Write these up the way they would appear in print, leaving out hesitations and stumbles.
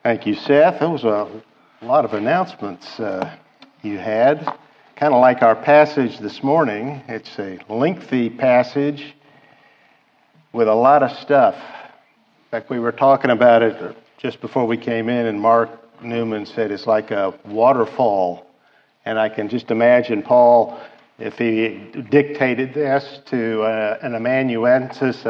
Thank you, Seth. That was a lot of announcements you had. Kind of like our passage this morning. It's a lengthy passage with a lot of stuff. In fact, we were talking about it just before we came in, and Mark Newman said it's like a waterfall. And I can just imagine Paul, if he dictated this to an amanuensis,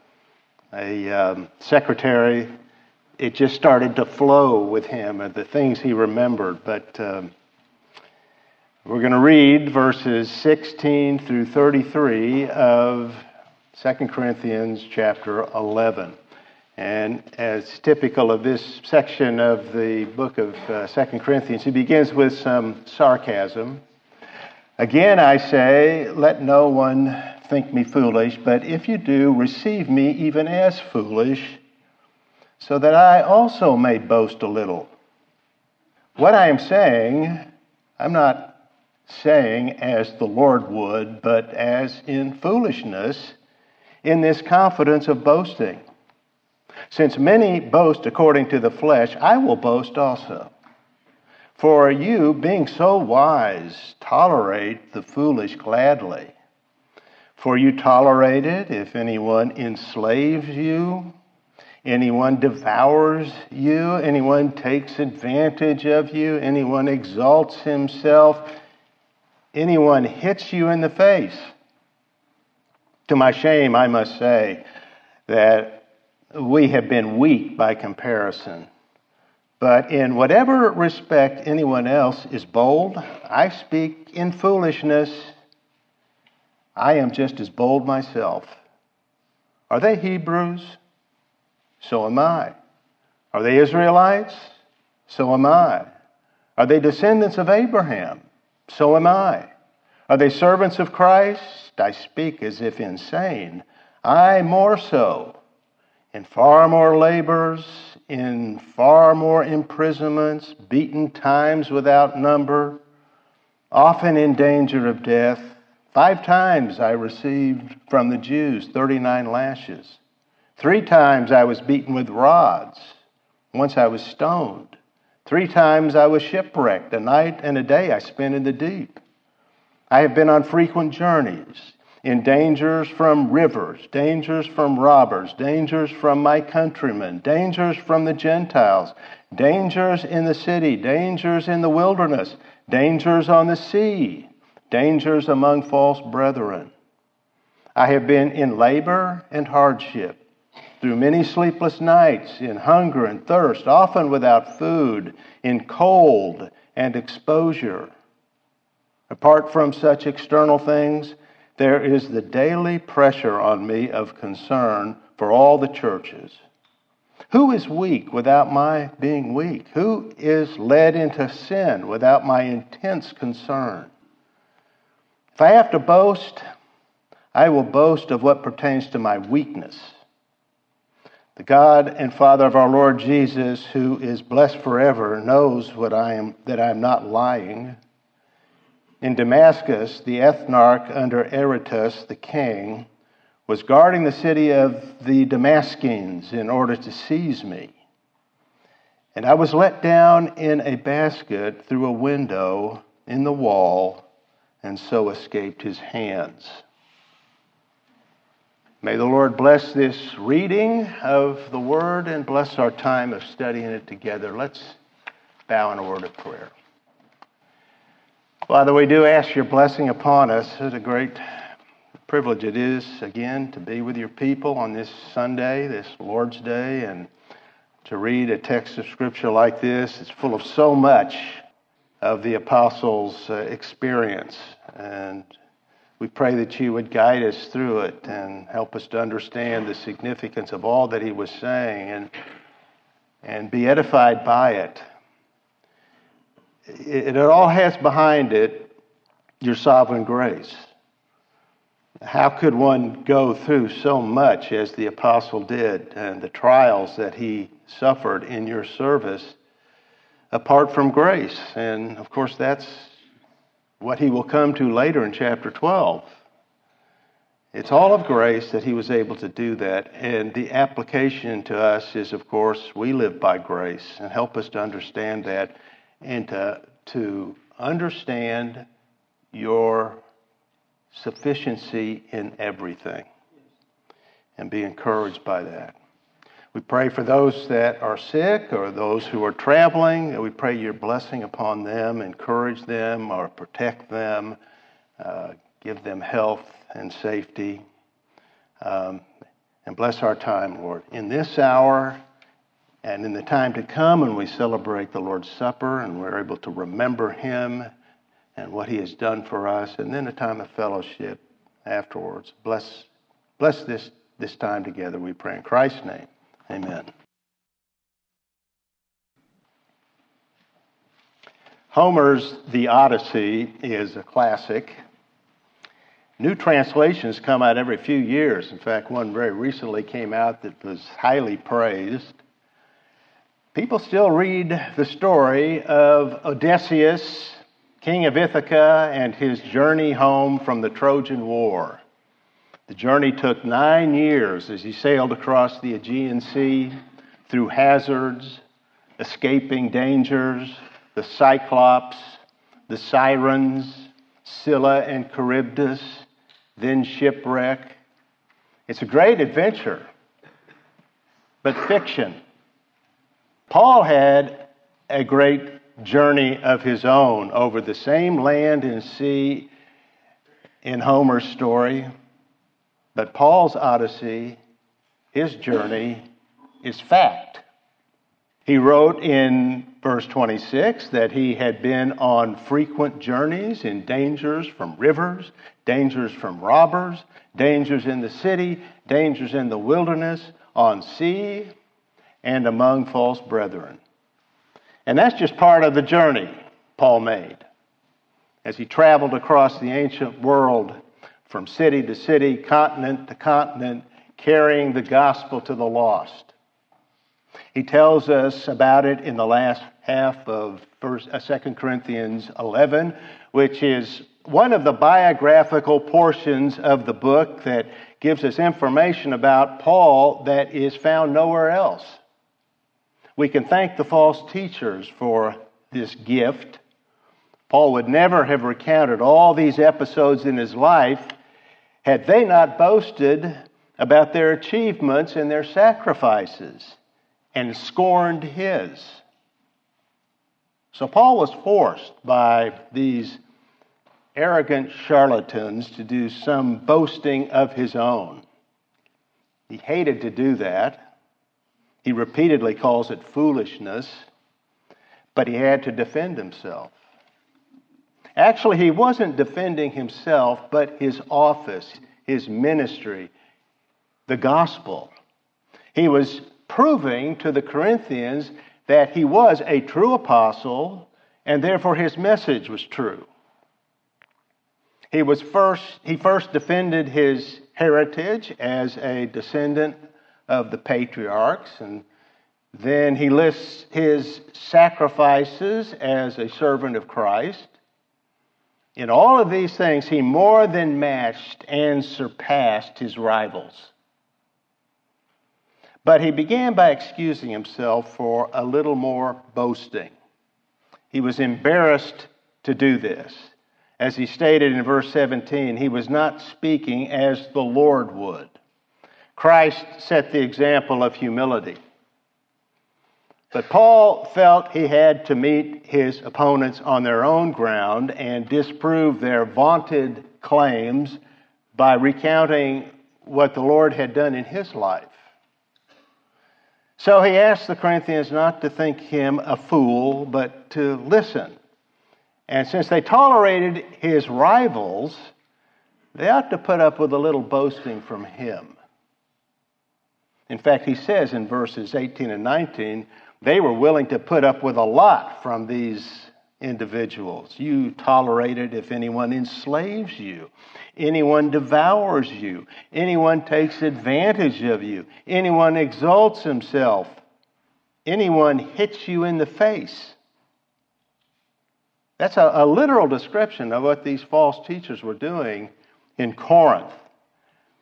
a secretary, it just started to flow with him and the things he remembered. But we're going to read verses 16 through 33 of 2 Corinthians chapter 11. And as typical of this section of the book of 2 Corinthians, he begins with some sarcasm. Again, I say, let no one think me foolish, but if you do, receive me even as foolish, so that I also may boast a little. What I am saying, I'm not saying as the Lord would, but as in foolishness, in this confidence of boasting. Since many boast according to the flesh, I will boast also. For you, being so wise, tolerate the foolish gladly. For you tolerate it if anyone enslaves you, anyone devours you, anyone takes advantage of you, anyone exalts himself, anyone hits you in the face. To my shame, I must say that we have been weak by comparison. But in whatever respect anyone else is bold, I speak in foolishness. I am just as bold myself. Are they Hebrews? So am I. Are they Israelites? So am I. Are they descendants of Abraham? So am I. Are they servants of Christ? I speak as if insane. I more so. In far more labors, in far more imprisonments, beaten times without number, often in danger of death. 5 times I received from the Jews 39 lashes. 3 times I was beaten with rods. Once I was stoned. 3 times I was shipwrecked. A night and a day I spent in the deep. I have been on frequent journeys, in dangers from rivers, dangers from robbers, dangers from my countrymen, dangers from the Gentiles, dangers in the city, dangers in the wilderness, dangers on the sea, dangers among false brethren. I have been in labor and hardship, through many sleepless nights, in hunger and thirst, often without food, in cold and exposure. Apart from such external things, there is the daily pressure on me of concern for all the churches. Who is weak without my being weak? Who is led into sin without my intense concern? If I have to boast, I will boast of what pertains to my weakness. The God and Father of our Lord Jesus, who is blessed forever, knows that I am not lying. In Damascus, the ethnarch under Aretas, the king, was guarding the city of the Damascenes in order to seize me. And I was let down in a basket through a window in the wall, and so escaped his hands. May the Lord bless this reading of the Word and bless our time of studying it together. Let's bow in a word of prayer. Father, we do ask your blessing upon us. What a great privilege it is, again, to be with your people on this Sunday, this Lord's Day, and to read a text of Scripture like this. It's full of so much of the Apostles' experience, and we pray that you would guide us through it and help us to understand the significance of all that he was saying and be edified by it. It all has behind it your sovereign grace. How could one go through so much as the apostle did and the trials that he suffered in your service apart from grace? And of course, that's what he will come to later in chapter 12. It's all of grace that he was able to do that. And the application to us is, of course, we live by grace, and help us to understand that and to understand your sufficiency in everything and be encouraged by that. We pray for those that are sick or those who are traveling, and we pray your blessing upon them, encourage them or protect them, give them health and safety, and bless our time, Lord. In this hour and in the time to come when we celebrate the Lord's Supper and we're able to remember him and what he has done for us, and then a time of fellowship afterwards. Bless this time together, we pray in Christ's name. Amen. Homer's The Odyssey is a classic. New translations come out every few years. In fact, one very recently came out that was highly praised. People still read the story of Odysseus, king of Ithaca, and his journey home from the Trojan War. The journey took 9 years as he sailed across the Aegean Sea, through hazards, escaping dangers, the Cyclops, the Sirens, Scylla and Charybdis, then shipwreck. It's a great adventure, but fiction. Paul had a great journey of his own over the same land and sea in Homer's story, but Paul's Odyssey, his journey, is fact. He wrote in verse 26 that he had been on frequent journeys in dangers from rivers, dangers from robbers, dangers in the city, dangers in the wilderness, on sea, and among false brethren. And that's just part of the journey Paul made as he traveled across the ancient world from city to city, continent to continent, carrying the gospel to the lost. He tells us about it in the last half of 2 Corinthians 11, which is one of the biographical portions of the book that gives us information about Paul that is found nowhere else. We can thank the false teachers for this gift. Paul would never have recounted all these episodes in his life had they not boasted about their achievements and their sacrifices and scorned his. So Paul was forced by these arrogant charlatans to do some boasting of his own. He hated to do that. He repeatedly calls it foolishness, but he had to defend himself. Actually, he wasn't defending himself, but his office, his ministry, the gospel. He was proving to the Corinthians that he was a true apostle, and therefore his message was true. He first defended his heritage as a descendant of the patriarchs, and then he lists his sacrifices as a servant of Christ. In all of these things, he more than matched and surpassed his rivals. But he began by excusing himself for a little more boasting. He was embarrassed to do this. As he stated in verse 17, he was not speaking as the Lord would. Christ set the example of humility. But Paul felt he had to meet his opponents on their own ground and disprove their vaunted claims by recounting what the Lord had done in his life. So he asked the Corinthians not to think him a fool, but to listen. And since they tolerated his rivals, they ought to put up with a little boasting from him. In fact, he says in verses 18 and 19, they were willing to put up with a lot from these individuals. You tolerate it if anyone enslaves you, anyone devours you, anyone takes advantage of you, anyone exalts himself, anyone hits you in the face. That's a literal description of what these false teachers were doing in Corinth.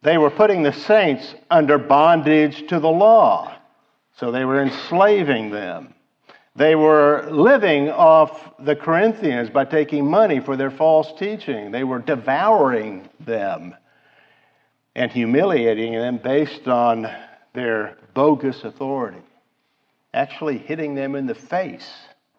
They were putting the saints under bondage to the law, so they were enslaving them. They were living off the Corinthians by taking money for their false teaching. They were devouring them and humiliating them based on their bogus authority, actually hitting them in the face.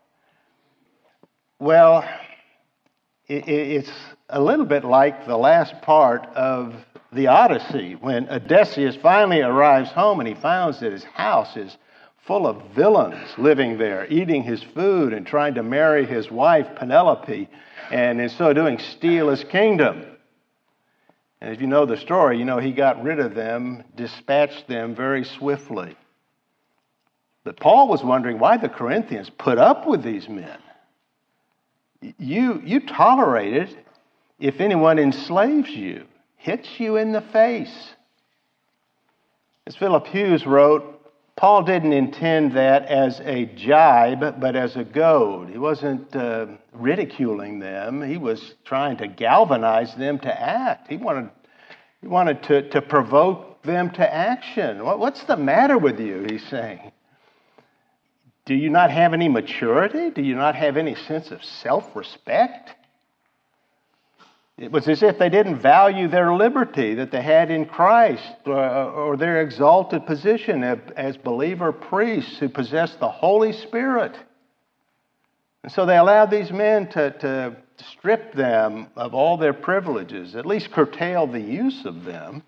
Well, it's a little bit like the last part of the Odyssey, when Odysseus finally arrives home and he finds that his house is full of villains living there, eating his food and trying to marry his wife Penelope, and in so doing steal his kingdom. And if you know the story, you know he got rid of them, dispatched them very swiftly. But Paul was wondering why the Corinthians put up with these men. You tolerate it if anyone enslaves you, hits you in the face. As Philip Hughes wrote, Paul didn't intend that as a jibe, but as a goad. He wasn't ridiculing them. He was trying to galvanize them to act. He wanted to provoke them to action. What's the matter with you, he's saying? Do you not have any maturity? Do you not have any sense of self-respect? It was as if they didn't value their liberty that they had in Christ or their exalted position as believer priests who possess the Holy Spirit. And so they allowed these men to strip them of all their privileges, at least curtail the use of them.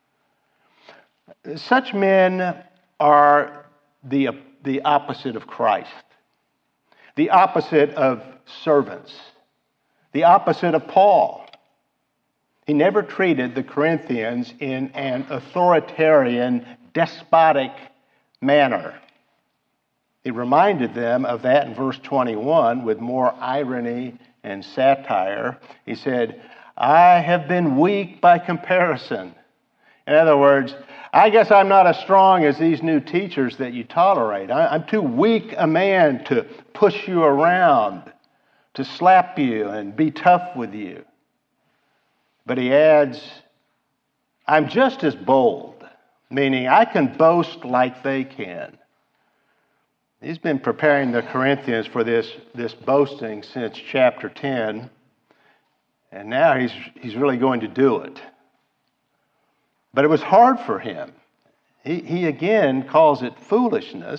Such men are the opposite of Christ, the opposite of servants, the opposite of Paul. He never treated the Corinthians in an authoritarian, despotic manner. He reminded them of that in verse 21 with more irony and satire. He said, I have been weak by comparison. In other words, I guess I'm not as strong as these new teachers that you tolerate. I'm too weak a man to push you around, to slap you and be tough with you. But he adds, I'm just as bold, meaning I can boast like they can. He's been preparing the Corinthians for this boasting since chapter 10, and now he's really going to do it. But it was hard for him. He again calls it foolishness.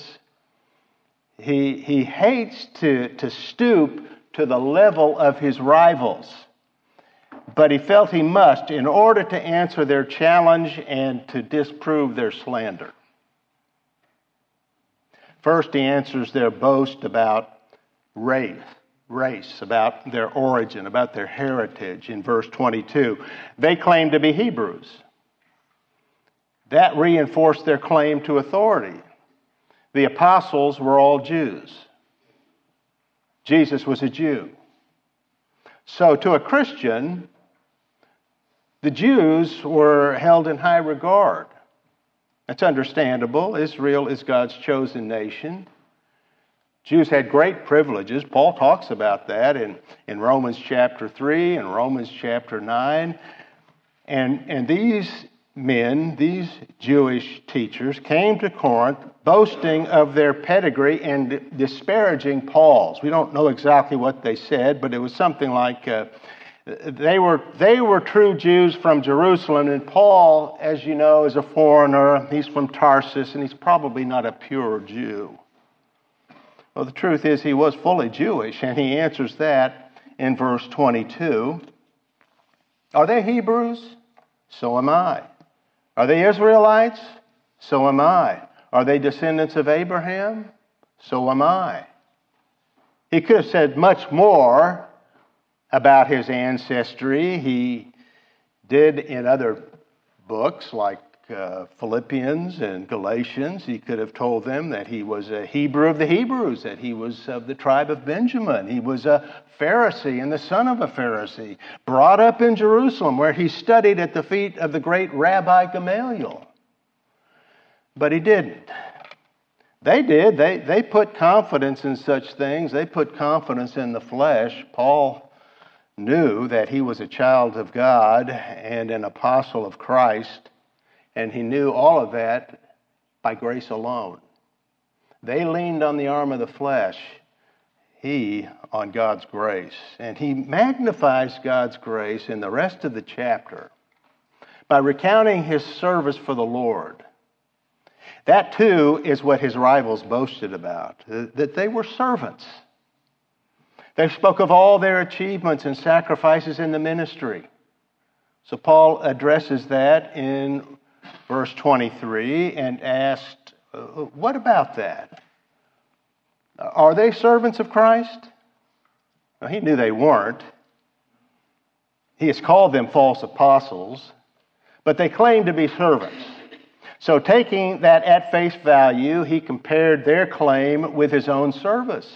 He hates to stoop to the level of his rivals. But he felt he must in order to answer their challenge and to disprove their slander. First, he answers their boast about race, about their origin, about their heritage in verse 22. They claim to be Hebrews. That reinforced their claim to authority. The apostles were all Jews. Jesus was a Jew. So to a Christian, the Jews were held in high regard. That's understandable. Israel is God's chosen nation. Jews had great privileges. Paul talks about that in Romans chapter 3 and Romans chapter 9. And these men, these Jewish teachers, came to Corinth boasting of their pedigree and disparaging Paul's. We don't know exactly what they said, but it was something like they were true Jews from Jerusalem, and Paul, as you know, is a foreigner. He's from Tarsus, and he's probably not a pure Jew. Well, the truth is he was fully Jewish, and he answers that in verse 22. Are they Hebrews? So am I. Are they Israelites? So am I. Are they descendants of Abraham? So am I. He could have said much more about his ancestry. He did in other books like Philippians and Galatians. He could have told them that he was a Hebrew of the Hebrews, that he was of the tribe of Benjamin. He was a Pharisee and the son of a Pharisee, brought up in Jerusalem where he studied at the feet of the great Rabbi Gamaliel. But he didn't. They did. They put confidence in such things. They put confidence in the flesh. Paul knew that he was a child of God and an apostle of Christ. and he knew all of that by grace alone. They leaned on the arm of the flesh, he on God's grace. And he magnifies God's grace in the rest of the chapter by recounting his service for the Lord. That too is what his rivals boasted about, that they were servants. They spoke of all their achievements and sacrifices in the ministry. So Paul addresses that in verse 23 and asked, what about that? Are they servants of Christ? Well, he knew they weren't. He has called them false apostles, but they claim to be servants. So taking that at face value, he compared their claim with his own service.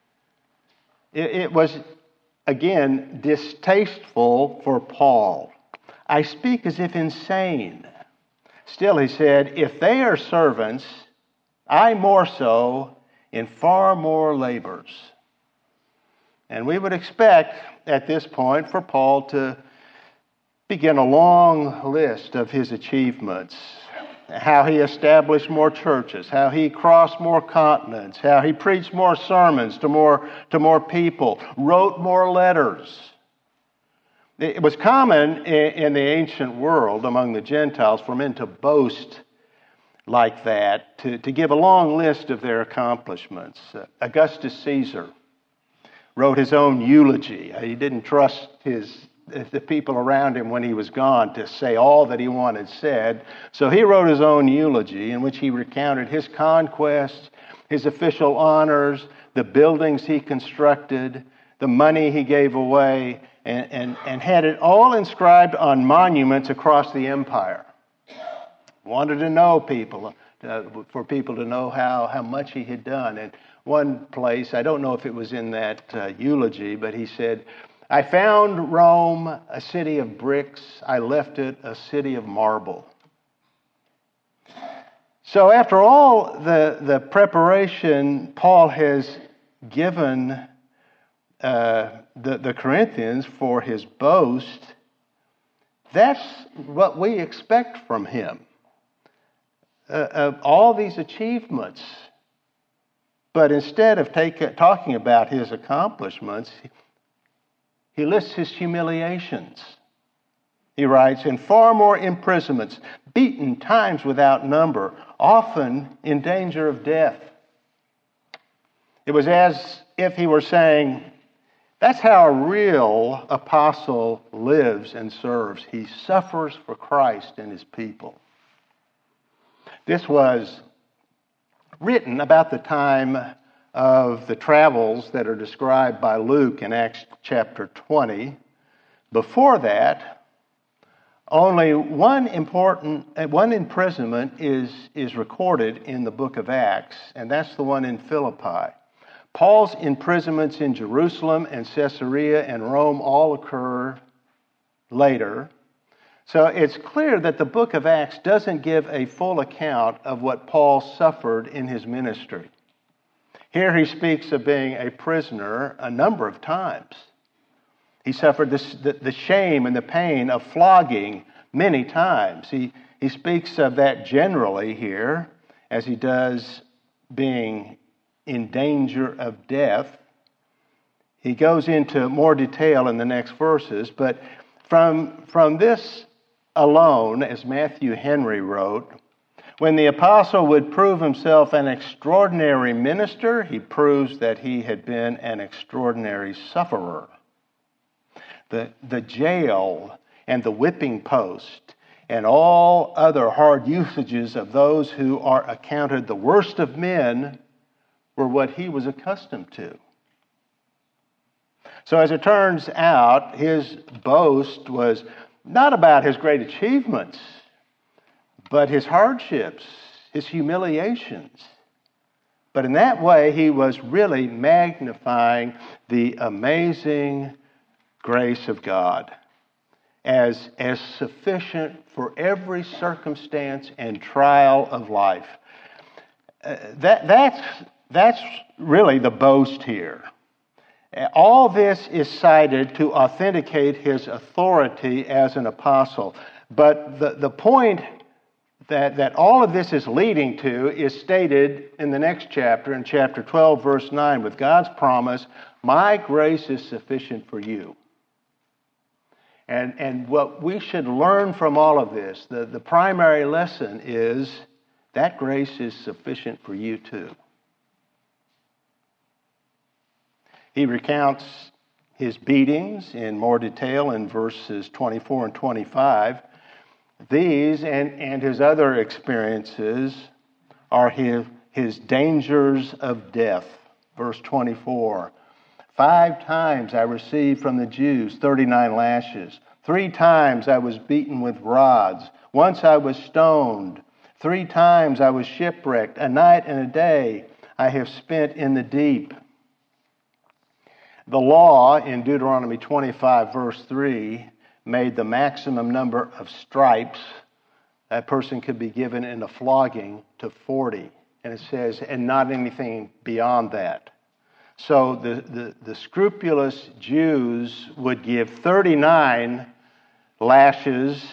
It was, again, distasteful for Paul. I speak as if insane. Still, he said, if they are servants, I more so in far more labors. And we would expect at this point for Paul to begin a long list of his achievements. How he established more churches, how he crossed more continents, how he preached more sermons to more people, wrote more letters. It was common in the ancient world among the Gentiles for men to boast like that, to give a long list of their accomplishments. Augustus Caesar wrote his own eulogy. He didn't trust the people around him when he was gone to say all that he wanted said. So he wrote his own eulogy in which he recounted his conquests, his official honors, the buildings he constructed, the money he gave away, and had it all inscribed on monuments across the empire. Wanted to know people, for people to know how much he had done. And one place, I don't know if it was in that eulogy, but he said, I found Rome a city of bricks. I left it a city of marble. So after all the preparation Paul has given the Corinthians for his boast, that's what we expect from him. All these achievements. But instead of talking about his accomplishments, he lists his humiliations. He writes, in far more imprisonments, beaten times without number, often in danger of death. It was as if he were saying, that's how a real apostle lives and serves. He suffers for Christ and his people. This was written about the time of the travels that are described by Luke in Acts chapter 20. Before that, only one imprisonment is recorded in the book of Acts, and that's the one in Philippi. Paul's imprisonments in Jerusalem and Caesarea and Rome all occur later. So it's clear that the book of Acts doesn't give a full account of what Paul suffered in his ministry. Here he speaks of being a prisoner a number of times. He suffered the shame and the pain of flogging many times. He speaks of that generally here, as he does being in danger of death. He goes into more detail in the next verses, but from this alone, as Matthew Henry wrote, when the apostle would prove himself an extraordinary minister, he proves that he had been an extraordinary sufferer. The jail and the whipping post and all other hard usages of those who are accounted the worst of men were what he was accustomed to. So as it turns out, his boast was not about his great achievements, but his hardships, his humiliations. But in that way, he was really magnifying the amazing grace of God as sufficient for every circumstance and trial of life. That's really the boast here. All this is cited to authenticate his authority as an apostle. But the point that all of this is leading to is stated in the next chapter, in chapter 12, verse 9, with God's promise, my grace is sufficient for you. And what we should learn from all of this, the primary lesson is that grace is sufficient for you too. He recounts his beatings in more detail in verses 24 and 25. These and his other experiences are his dangers of death. Verse 24, 5 times I received from the Jews 39 lashes. 3 times I was beaten with rods. Once I was stoned. 3 times I was shipwrecked. A night and a day I have spent in the deep. The law in Deuteronomy 25, verse 3, made the maximum number of stripes that person could be given in a flogging to 40. And it says, and not anything beyond that. So the scrupulous Jews would give 39 lashes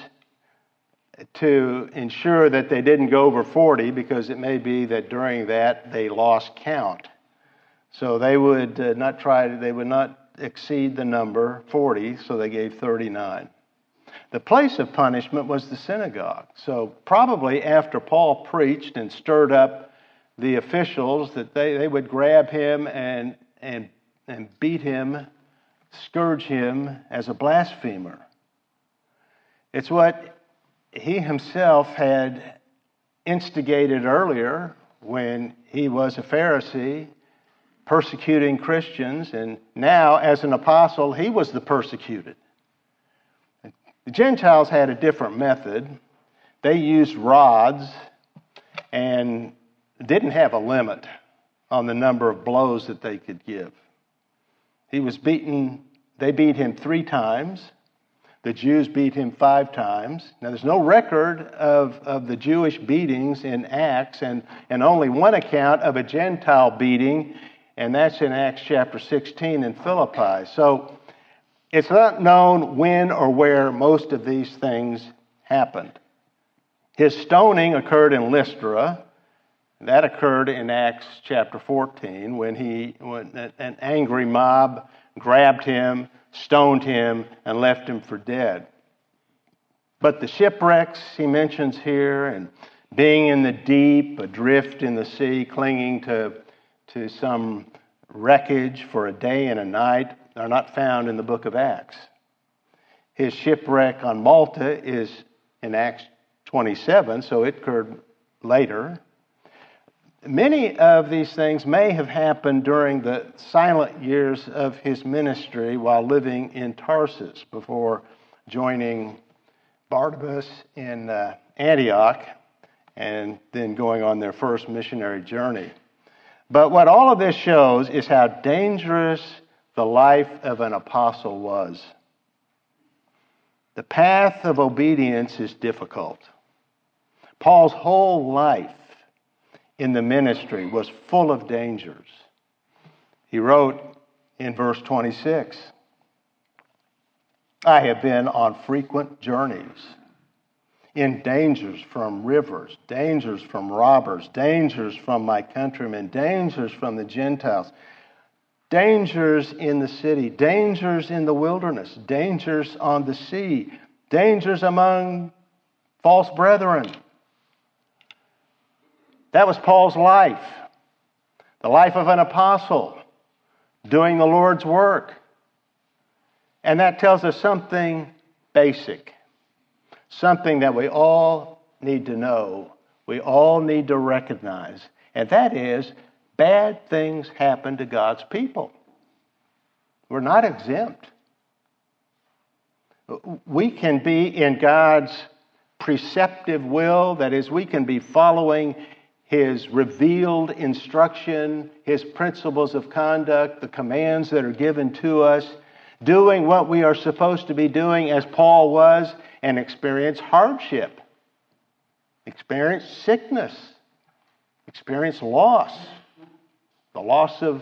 to ensure that they didn't go over 40, because it may be that during that they lost count. So they would not exceed the number 40, so they gave 39. The place of punishment was the synagogue. So probably after Paul preached and stirred up the officials, that they would grab him and beat him, scourge him as a blasphemer. It's what he himself had instigated earlier when he was a Pharisee, persecuting Christians, and now as an apostle, he was the persecuted. The Gentiles had a different method. They used rods and didn't have a limit on the number of blows that they could give. He was beaten, they beat him 3 times. The Jews beat him 5 times. Now there's no record of the Jewish beatings in Acts, and only one account of a Gentile beating, and that's in Acts chapter 16 in Philippi. So it's not known when or where most of these things happened. His stoning occurred in Lystra. That occurred in Acts chapter 14 when an angry mob grabbed him, stoned him, and left him for dead. But the shipwrecks he mentions here, and being in the deep, adrift in the sea, clinging to some wreckage for a day and a night, are not found in the book of Acts. His shipwreck on Malta is in Acts 27, so it occurred later. Many of these things may have happened during the silent years of his ministry while living in Tarsus before joining Barnabas in Antioch and then going on their first missionary journey. But what all of this shows is how dangerous the life of an apostle was. The path of obedience is difficult. Paul's whole life in the ministry was full of dangers. He wrote in verse 26, I have been on frequent journeys, in dangers from rivers, dangers from robbers, dangers from my countrymen, dangers from the Gentiles, dangers in the city, dangers in the wilderness, dangers on the sea, dangers among false brethren. That was Paul's life, the life of an apostle, doing the Lord's work. And that tells us something basic, something that we all need to know, we all need to recognize, and that is bad things happen to God's people. We're not exempt. We can be in God's preceptive will, that is, we can be following His revealed instruction, His principles of conduct, the commands that are given to us, doing what we are supposed to be doing as Paul was, and experience hardship, experience sickness, experience loss, the loss of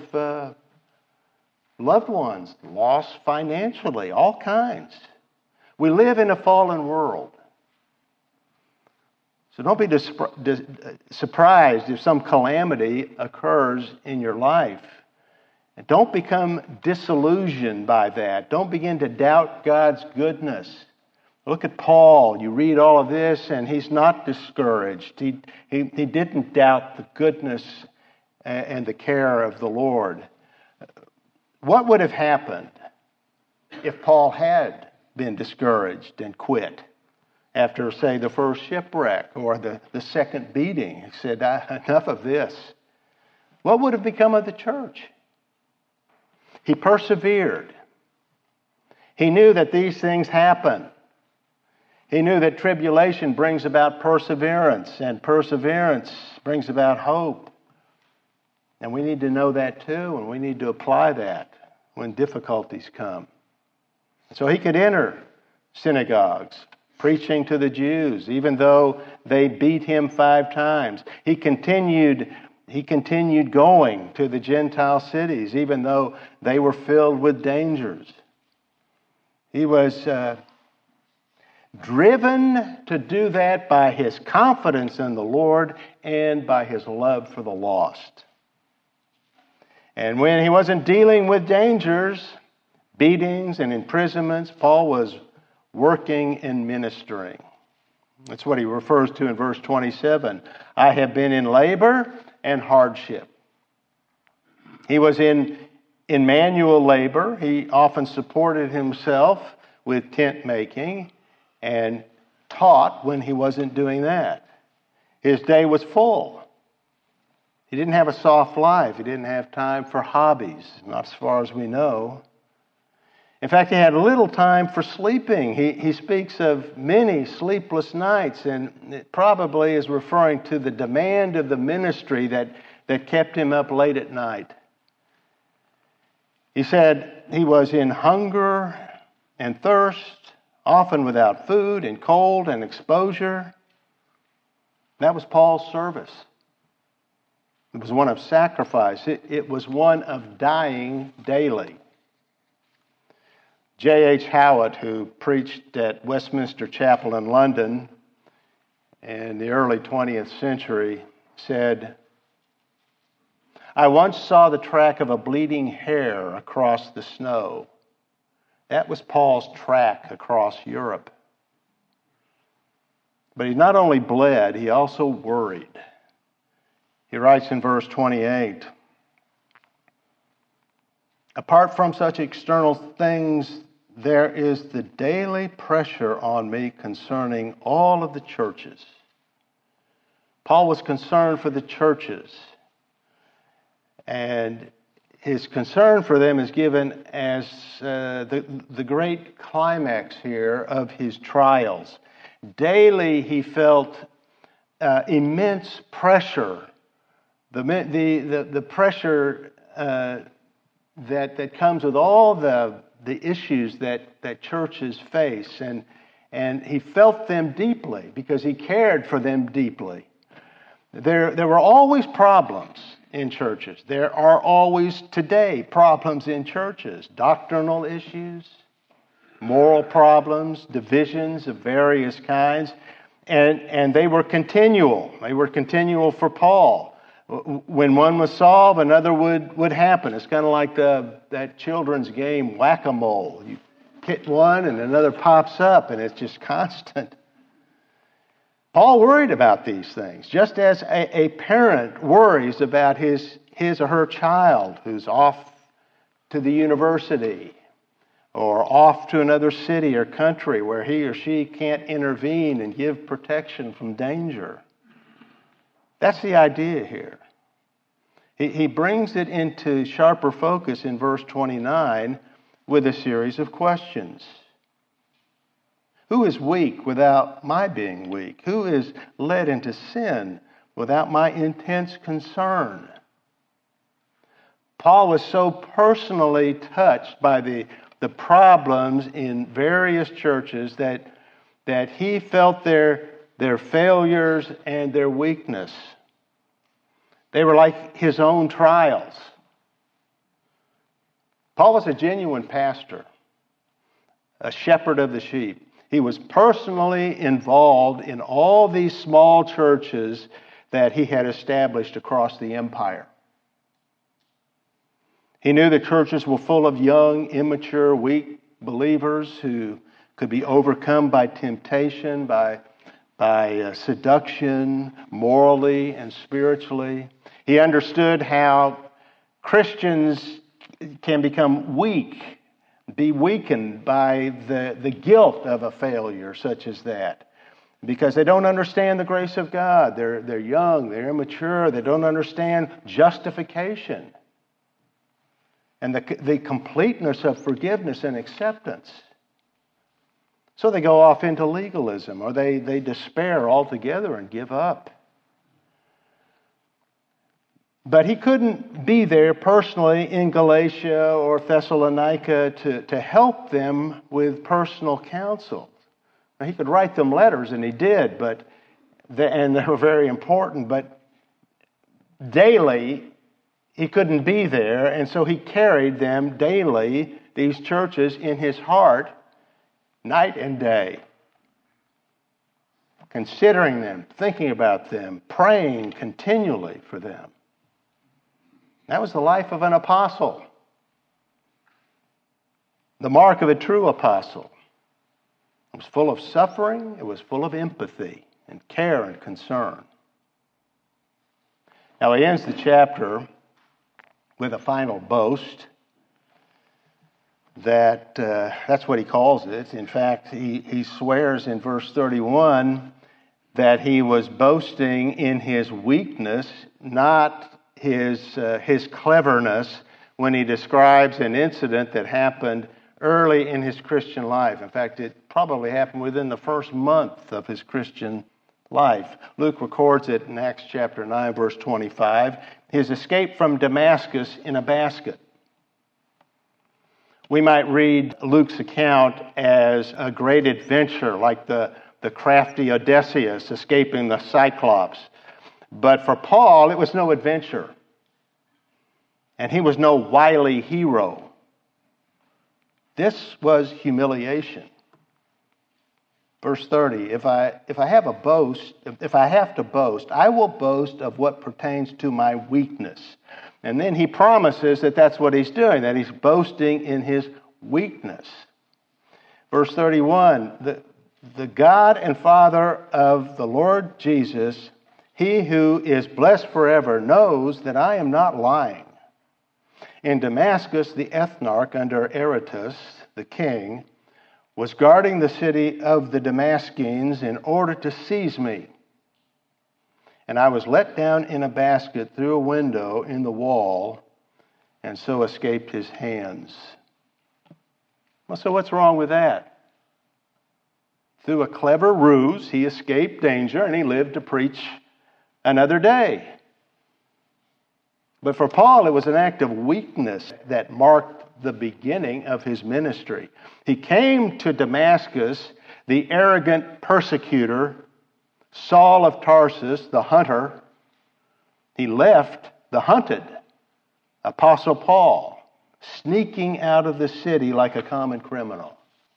loved ones, loss financially, all kinds. We live in a fallen world. So don't be surprised if some calamity occurs in your life. And don't become disillusioned by that. Don't begin to doubt God's goodness. Look at Paul. You read all of this, and he's not discouraged. He didn't doubt the goodness and the care of the Lord. What would have happened if Paul had been discouraged and quit after, say, the first shipwreck or the second beating? He said, enough of this. What would have become of the church? He persevered. He knew that these things happen. He knew that tribulation brings about perseverance, and perseverance brings about hope. And we need to know that too, and we need to apply that when difficulties come. So he could enter synagogues, preaching to the Jews, even though they beat him 5 times. He continued going to the Gentile cities, even though they were filled with dangers. He was driven to do that by his confidence in the Lord and by his love for the lost. And when he wasn't dealing with dangers, beatings and imprisonments, Paul was working and ministering. That's what he refers to in verse 27. I have been in labor and hardship. He was in manual labor. He often supported himself with tent making and taught when he wasn't doing that. His day was full. He didn't have a soft life. He didn't have time for hobbies, not as far as we know. In fact, he had little time for sleeping. He speaks of many sleepless nights, and it probably is referring to the demand of the ministry that kept him up late at night. He said he was in hunger and thirst, often without food, and cold and exposure. That was Paul's service. It was one of sacrifice. It was one of dying daily. J.H. Howitt, who preached at Westminster Chapel in London in the early 20th century, said, I once saw the track of a bleeding hare across the snow. That was Paul's track across Europe. But he not only bled, he also worried. He writes in verse 28, apart from such external things, there is the daily pressure on me concerning all of the churches. Paul was concerned for the churches, and his concern for them is given as the great climax here of his trials. Daily he felt immense pressure, the pressure that comes with all the issues that churches face, and he felt them deeply because he cared for them deeply. There were always problems in churches. There are always today problems in churches, doctrinal issues, moral problems, divisions of various kinds, and they were continual. They were continual for Paul. When one was solved, another would happen. It's kind of like that children's game, whack-a-mole. You hit one and another pops up, and it's just constant. Paul worried about these things, just as a parent worries about his or her child who's off to the university or off to another city or country where he or she can't intervene and give protection from danger. That's the idea here. He brings it into sharper focus in verse 29 with a series of questions. Who is weak without my being weak? Who is led into sin without my intense concern? Paul was so personally touched by the problems in various churches that he felt their failures and their weakness. They were like his own trials. Paul was a genuine pastor, a shepherd of the sheep. He was personally involved in all these small churches that he had established across the empire. He knew the churches were full of young, immature, weak believers who could be overcome by temptation, by seduction, morally and spiritually. He understood how Christians can become weak, be weakened by the guilt of a failure such as that, because they don't understand the grace of God. They're young, they're immature, they don't understand justification and the completeness of forgiveness and acceptance. So they go off into legalism, or they despair altogether and give up. But he couldn't be there personally in Galatia or Thessalonica to help them with personal counsel. Now, he could write them letters, and he did, and they were very important, but daily he couldn't be there, and so he carried them daily, these churches, in his heart, night and day, considering them, thinking about them, praying continually for them. That was the life of an apostle. The mark of a true apostle. It was full of suffering, it was full of empathy and care and concern. Now he ends the chapter with a final boast. That's what he calls it. In fact, he swears in verse 31 that he was boasting in his weakness, not his cleverness, when he describes an incident that happened early in his Christian life. In fact, it probably happened within the first month of his Christian life. Luke records it in Acts chapter 9, verse 25, his escape from Damascus in a basket. We might read Luke's account as a great adventure, like the crafty Odysseus escaping the Cyclops. But for Paul, it was no adventure. And he was no wily hero. This was humiliation. Verse 30, if I have to boast, I will boast of what pertains to my weakness. And then he promises that that's what he's doing, that he's boasting in his weakness. Verse 31, the God and Father of the Lord Jesus, he who is blessed forever, knows that I am not lying. In Damascus, the ethnarch under Aretas, the king, was guarding the city of the Damascenes in order to seize me. And I was let down in a basket through a window in the wall, and so escaped his hands. Well, so what's wrong with that? Through a clever ruse, he escaped danger, and he lived to preach another day. But for Paul, it was an act of weakness that marked the beginning of his ministry. He came to Damascus, the arrogant persecutor, Saul of Tarsus, the hunter. He left the hunted Apostle Paul, sneaking out of the city like a common criminal.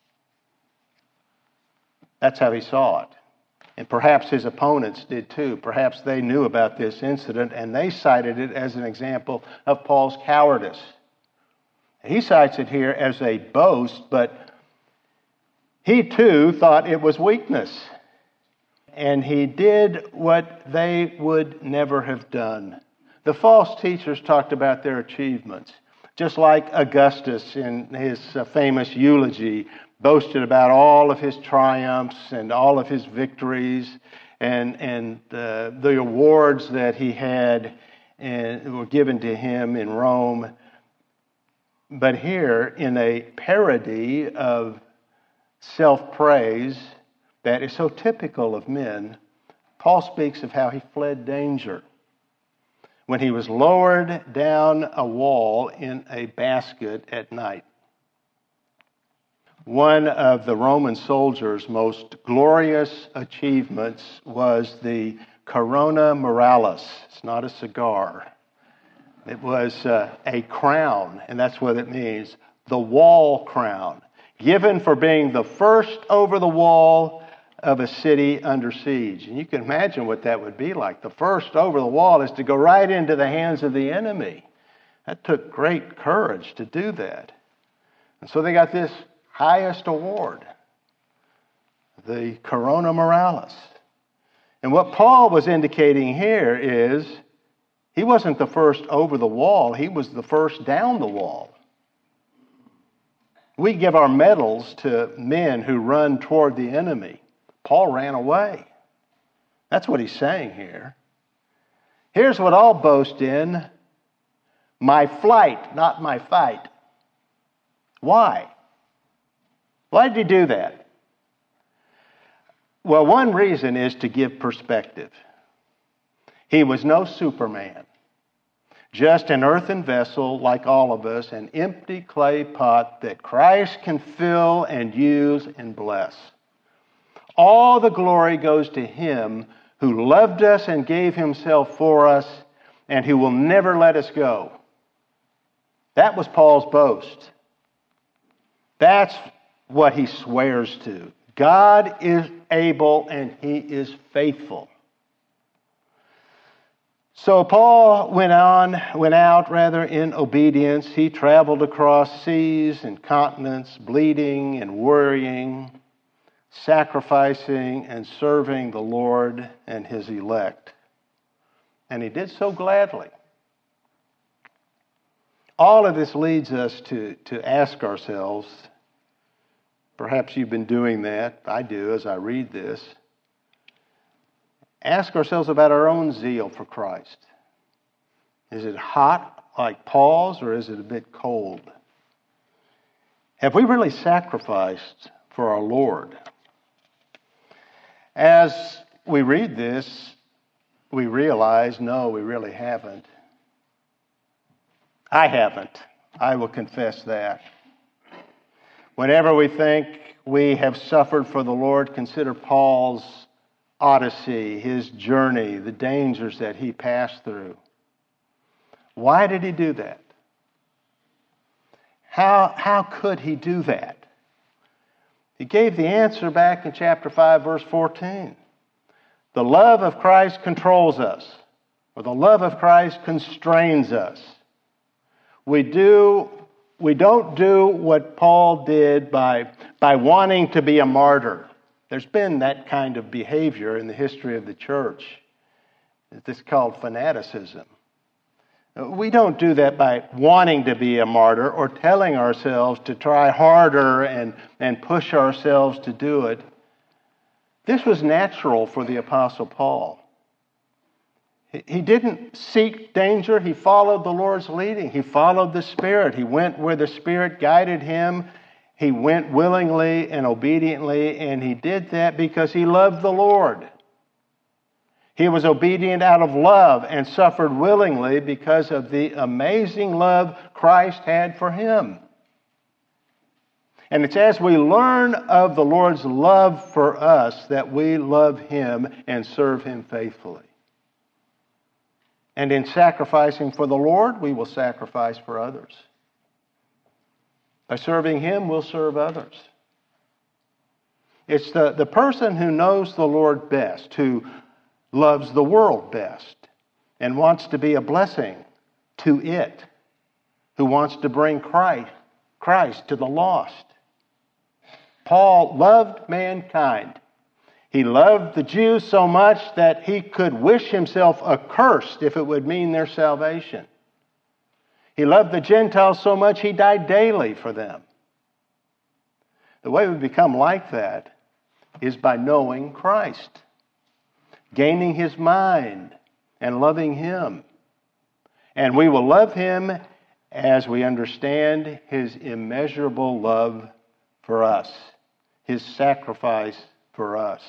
That's how he saw it. And perhaps his opponents did too. Perhaps they knew about this incident and they cited it as an example of Paul's cowardice. He cites it here as a boast, but he too thought it was weakness. And he did what they would never have done. The false teachers talked about their achievements, just like Augustus in his famous eulogy boasted about all of his triumphs and all of his victories and the awards that he had and were given to him in Rome. But here, in a parody of self-praise that is so typical of men, Paul speaks of how he fled danger when he was lowered down a wall in a basket at night. One of the Roman soldiers' most glorious achievements was the Corona Moralis. It's not a cigar. It was a crown, and that's what it means, the wall crown. given for being the first over the wall of a city under siege. And you can imagine what that would be like. The first over the wall is to go right into the hands of the enemy. That took great courage to do that. And so they got this highest award, the Corona Moralis. And what Paul was indicating here is he wasn't the first over the wall, he was the first down the wall. We give our medals to men who run toward the enemy. Paul ran away. That's what he's saying here. Here's what I'll boast in: my flight, not my fight. Why? Why did he do that? Well, one reason is to give perspective. He was no Superman. Just an earthen vessel like all of us, an empty clay pot that Christ can fill and use and bless. All the glory goes to Him who loved us and gave Himself for us and who will never let us go. That was Paul's boast. That's what he swears to. God is able and He is faithful. So Paul went out in obedience. He traveled across seas and continents, bleeding and worrying, sacrificing and serving the Lord and His elect. And he did so gladly. All of this leads us to ask ourselves, perhaps you've been doing that, I do as I read this, ask ourselves about our own zeal for Christ. Is it hot like Paul's, or is it a bit cold? Have we really sacrificed for our Lord? As we read this, we realize, no, we really haven't. I haven't. I will confess that. Whenever we think we have suffered for the Lord, consider Paul's odyssey, his journey, the dangers that he passed through. Why did he do that? How could he do that? He gave the answer back in chapter 5, verse 14. The love of Christ controls us, or the love of Christ constrains us. We don't do what Paul did by wanting to be a martyr. There's been that kind of behavior in the history of the church. It's called fanaticism. We don't do that by wanting to be a martyr or telling ourselves to try harder and push ourselves to do it. This was natural for the Apostle Paul. He didn't seek danger. He followed the Lord's leading. He followed the Spirit. He went where the Spirit guided him. He went willingly and obediently, and he did that because he loved the Lord. He was obedient out of love and suffered willingly because of the amazing love Christ had for him. And it's as we learn of the Lord's love for us that we love Him and serve Him faithfully. And in sacrificing for the Lord, we will sacrifice for others. By serving Him, we'll serve others. It's the person who knows the Lord best, who loves the world best, and wants to be a blessing to it, who wants to bring Christ to the lost. Paul loved mankind. He loved the Jews so much that he could wish himself accursed if it would mean their salvation. He loved the Gentiles so much he died daily for them. The way we become like that is by knowing Christ, gaining His mind, and loving Him. And we will love Him as we understand His immeasurable love for us, His sacrifice for us.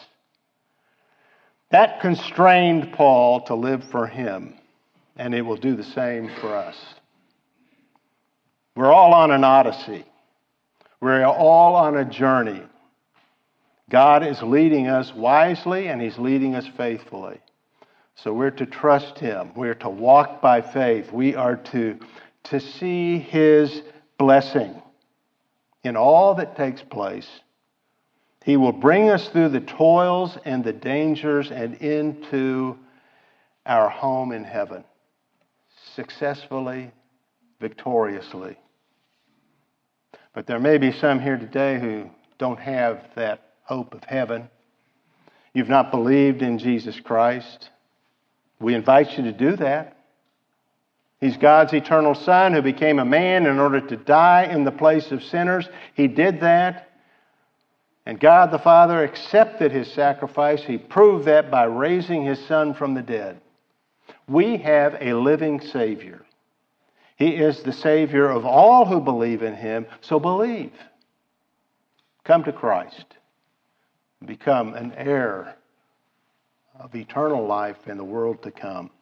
That constrained Paul to live for Him, and it will do the same for us. We're all on an odyssey. We're all on a journey. God is leading us wisely, and He's leading us faithfully. So we're to trust Him. We're to walk by faith. We are to see His blessing. in all that takes place. He will bring us through the toils and the dangers and into our home in heaven, successfully, victoriously. But there may be some here today who don't have that hope of heaven. You've not believed in Jesus Christ. We invite you to do that. He's God's eternal Son who became a man in order to die in the place of sinners. He did that. And God the Father accepted his sacrifice. He proved that by raising his Son from the dead. We have a living Savior. He is the Savior of all who believe in him. So believe. Come to Christ. Become an heir of eternal life in the world to come.